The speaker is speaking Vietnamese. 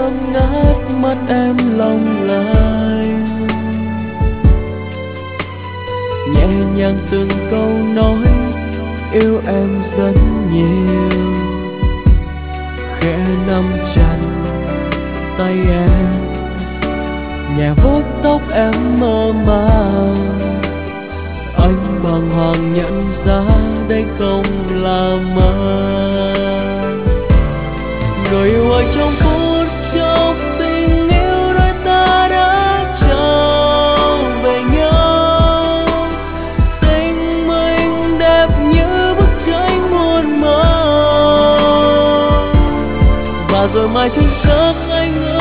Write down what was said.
thơm ngát mắt em long lanh, nhẹ nhàng từng câu nói yêu em rất nhiều, khẽ nắm chặt tay em, nhẹ vuốt tóc em mơ màng. Anh bàng hoàng nhận ra đây không là mơ. Người yêu ơi, trong phút chốc tình yêu đôi ta đã trở về nhau, tình mình đẹp như bức tranh muôn màu. Và rồi mai thức giấc anh